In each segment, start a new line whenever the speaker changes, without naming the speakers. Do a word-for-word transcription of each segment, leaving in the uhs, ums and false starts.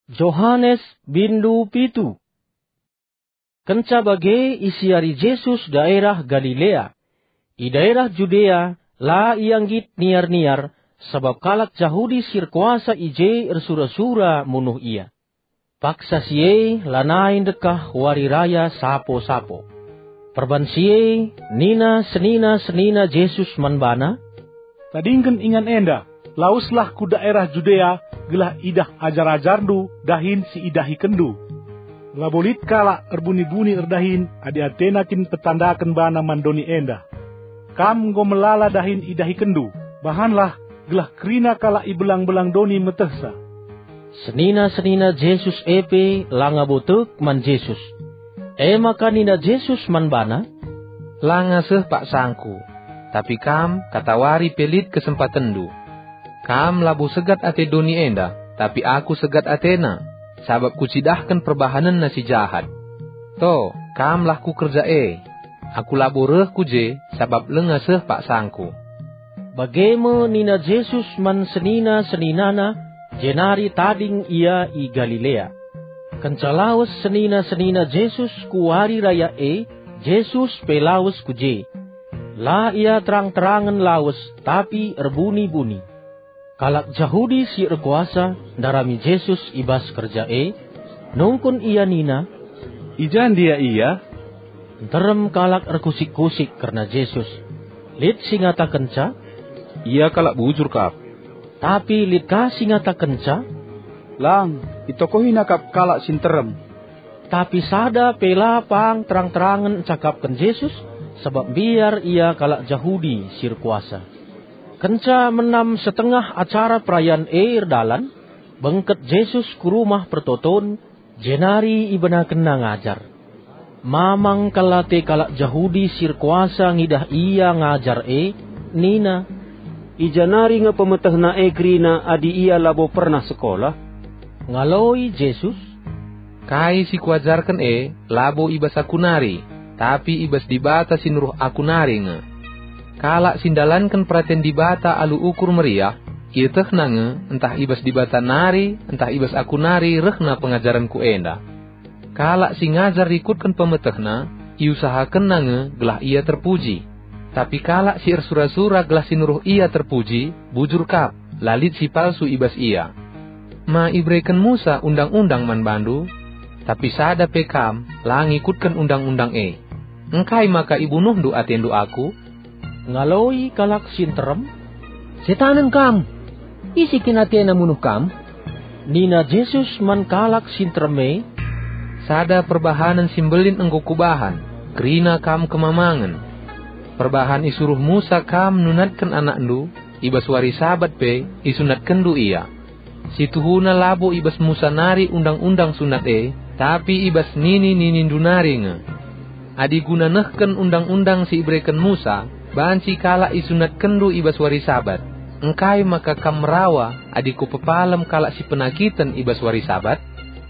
Yohanes bindu pitu. Kenca bage isiari Yesus daerah Galilea. I daerah Judea la ianggit niar-niar, sebab kalak Yahudi sirkuasa ije ersura-sura munuh ia. Paksa siye lanain dekah wari raya sapo-sapo. Perban siye nina senina senina Yesus manbana.
Tadingken ingan enda, lauslah ku daerah Judea, gelah idah ajar-ajardu dahin si idahi kendu. Labolit kala erbuni-buni erdahin, adi atenakin petandakan bana mandoni enda. Kam go melala dahin idahi kendu, bahanlah gelah kerina kala ibelang-belang doni metehsa.
Senina-senina Yesus epe langa botek man Yesus. E maka nina Yesus man bana.
Langa seh pak sangku, tapi kam katawari pelit kesempatan du. Kam labu segat ate doni enda, tapi aku segat atena, sabab kucidahkan perbahanan nasi jahat. To, kam lah ku kerja e, aku labu reh kuje, sabab lenga seh pak sangku.
Bagemo nina Yesus man senina seninana, jenari tading ia i Galilea. Kencalawas senina senina Yesus kuwari raya e, Yesus pelawas kuje. La ia terang-terangan lawas, tapi erbuni-buni. Kalak Yahudi si erkuasa, darami Yesus ibas kerja e, nungkun ia nina.
Ijan dia iya?
Terem kalak erkusik-kusik karena Yesus. Lid singata kenca.
Ia kalak bujur kap.
Tapi lid ka singata kenca.
Lang, itokohi nakap kalak sinterem.
Tapi sada pela pang terang-terangan cakapkan Yesus, sebab biar ia kalak Yahudi si erkuasa. Kenca menam setengah acara perayaan air dalan, bengket Yesus ke rumah pertoton, jenari ibena kena ngajar. Mamang kalate kalak Yahudi sirkuasa ngidah ia ngajar e, nina.
Ijanari nga pemetahna e krina adi ia labo pernah sekolah.
Ngaloi Yesus.
Kai si kuajarkan e, labo ibas aku nari, tapi ibas dibata sinuruh aku nari nga. Kalak sindalankan praten dibata alu ukur meriah, ia teh nange, entah ibas dibata nari, entah ibas aku nari, rehna pengajaranku enda. Kalak si ngajar ikutkan pemetehna, iusahakan nange, gelah ia terpuji. Tapi kalak si ersura-sura gelah sinuruh ia terpuji, bujur kap, lalit si palsu ibas ia. Ma ibreken Musa undang-undang man bandu, tapi sada pekam, lah ngikutkan undang-undang e. Engkai maka ibunuh du atendu aku,
ngaloi kalak sinterem.
Setanan kam, isi kinatena munuh kam.
Nina Yesus man kalak sintereme.
Sada perbahanan simbelin engkau kubahan, kerina kam kemamangan. Perbahan isuruh Musa kam nunatkan anak du, ibas wari sabat pe, isunatkan du iya. Situhuna labo ibas Musa nari undang-undang sunat e, tapi ibas nini-nini dunari nge. Adi guna nehken undang-undang si ibreken Musa, banci kala isunat kendu ibas wari sabat. Engkai maka kam merawa adiku pepalem kala si penakitan ibas wari sabat.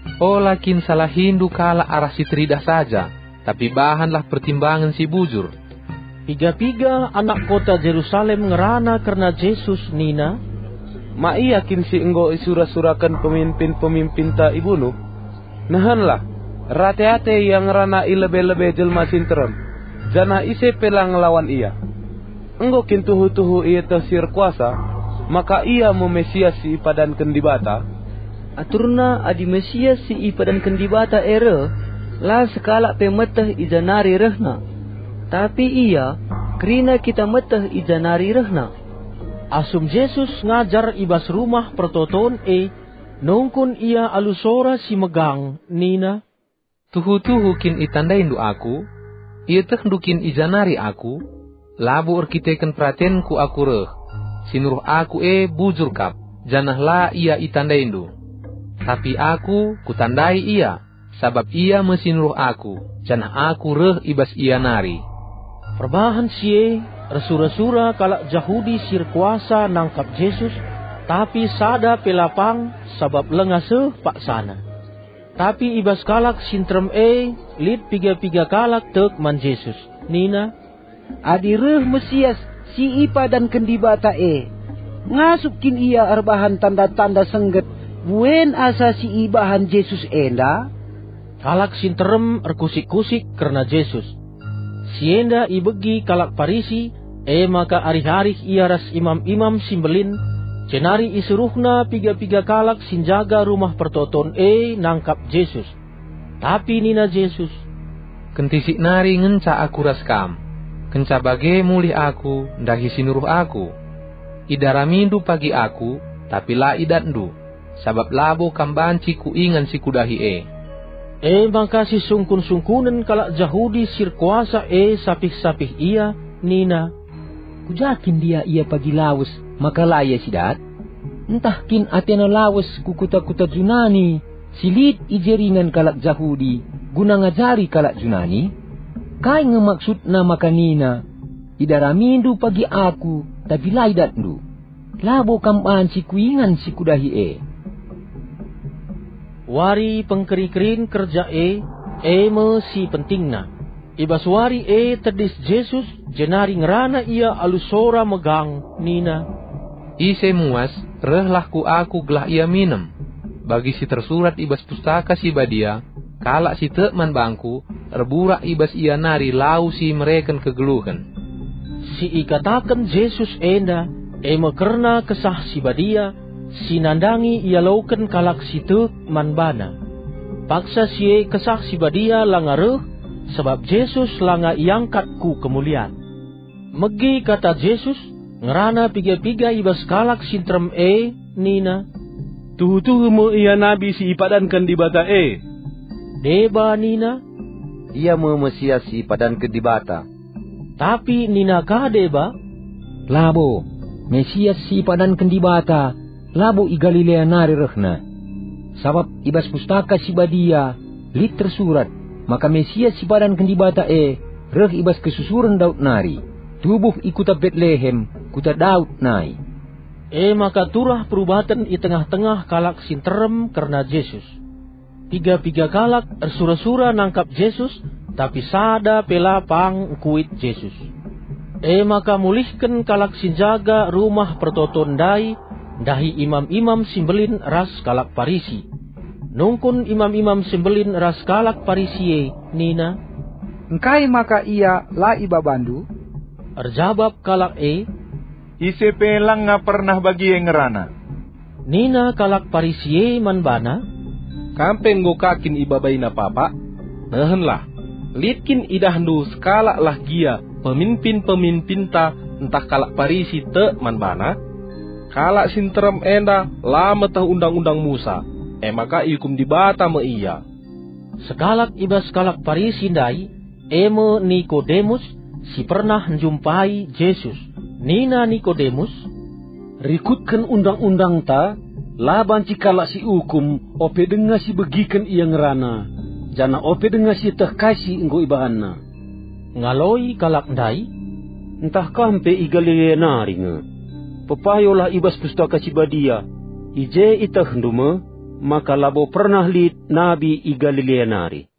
O lakin salah hindu kala arah si teridah saja, tapi bahanlah pertimbangan si bujur.
Piga-piga anak kota Jerusalem ngerana karena Yesus nina.
Ma yakin si enggo isura-surakan pemimpin-pemimpin ta ibunuh. Nahanlah, rate-ate yang ngerana ilebe-lebe jelma sinterem. Jana ise pelang lawan ia. Enggo kintuhu-tuhu ia tersir kuasa, maka ia memesias si ipadan kendibata.
Aturna adi Mesias si ipadan kendibata ere, la sekala pemeteh ijanari rehna. Tapi ia, kerina kita meteh ijanari rehna.
Asum Yesus ngajar ibas rumah pertoton e, nungkun ia alusora si megang, nina.
Tuhu-tuhu kin itandain du aku, ia teh dukin ijanari aku, labu erkiteken pratenku aku reh. Sinuruh aku e bujur kap, janah la ia itandain du. Tapi aku kutandai ia, sabab ia mesinuruh aku, janah aku reh ibas ia nari.
Perbahan siye, ersura-sura kalak Yahudi sirkuasa nangkap Yesus, tapi sada pelapang sabab lengase pak sana. Tapi ibas kalak sintrem e, lid piga-piga kalak tek man Yesus, nina.
Adi reh Mesias si ipa dan kendibata e, ngasukin ia erbahan tanda-tanda sengget Buen asa si ibahan Jesus enda?
Kalak sinterem erkusik-kusik karena Jesus. Sienda ibegi kalak Parisi, e maka ari-hari ia ras imam-imam simbelin, cenari isuruhna piga-piga kalak sinjaga rumah pertoton e nangkap Jesus. Tapi nina Jesus,
Kentisik nari ngenca aku ras kam, kenca bage mulih aku, ndahi sinuruh aku. Idaramindu pagi aku, tapi la idatndu, sabab labo kambanci ku ingan si kudahi e.
E maka si sungkun-sungkunen kalak Jahudi sirkuasa e sapih-sapih ia, nina.
Kujakin dia ia pagi lawas, maka laya sidat. Entah kin atena lawas kukuta-kuta Junani, silit ijeringan kalak Jahudi, guna ngajari kalak Junani. Kai ngemaksud nama kanina, idaramindu pagi aku, tapi laidatndu. Labo kampan si kuingan si kudahi e.
Wari pengkeri-kerin kerja e, e me si pentingna. Ibas wari e tedis Jesus, jenari ngerana ia alusora megang, nina.
Ise muas, rehlah ku aku gelah ia minem. Bagi si tersurat ibas pustaka si badia, kalak si tekman bangku, erburak ibas ia nari lau si mereken kegeluhan.
Si ikatakan Jesus enda, e me kerna kesah si badia, sinandangi ia lauken kalak si tekman bana. Paksa si kesah si badia langaruh, sebab Jesus langa iangkat ku kemuliaan. Megi kata Jesus, ngerana piga-piga ibas kalak sintrem e, nina.
Tuhu-tuhu mo iya nabi si ipadankan di bata e.
Deba nina.
Ia mo Mesias si ipadankan di bata.
Tapi nina kah deba?
Labo, Mesias si ipadankan di bata, labo i Galilea nari rehna. Sabab ibas pustaka si badia, lit tersurat, maka Mesias si padankan di bata e, reh ibas kesusuran Daud nari. Tubuh ikuta Bethlehem, kuta Daud nai.
E maka turah perubatan i tengah-tengah kalak sinterem karena Jesus. Tiga-tiga kalak ersura-sura nangkap Jesus, tapi sada pelapang kuit Jesus. E maka mulihkan kalak sinjaga rumah pertoton dai, dahi imam-imam simbelin ras kalak Parisi. Nungkun imam-imam simbelin ras kalak Parisi e, nina.
Engkai maka ia la ibabandu?
Erjabab kalak e,
ise pelang nga pernah bagi yang ngerana.
Nina kalak Parisi e manbana.
Kampeng gokakin ibabay na papa, nahenlah, litkin idahnu skala lah gia, pemimpin-pemimpin ta, entah kalak Parisi te manbana, kalak sinterem enda, lama tah undang-undang Musa, eh maka ikum dibata me iya.
Sekalak ibas kalak Parisi dai, eme Nikodemus, si pernah menjumpai Jesus. Nina Nikodemus,
rikutkan undang-undang ta, laban cikala si hukum, ope denga si begikan ia ngerana, jana ope denga si teh kasih enggo ibahanna.
Ngaloi kalak dai,
entah kampe i Galilea nari nge. Pepayolah ibas pustaka si badia, ije itah ndume, maka labo pernah lit nabi i Galilea nari.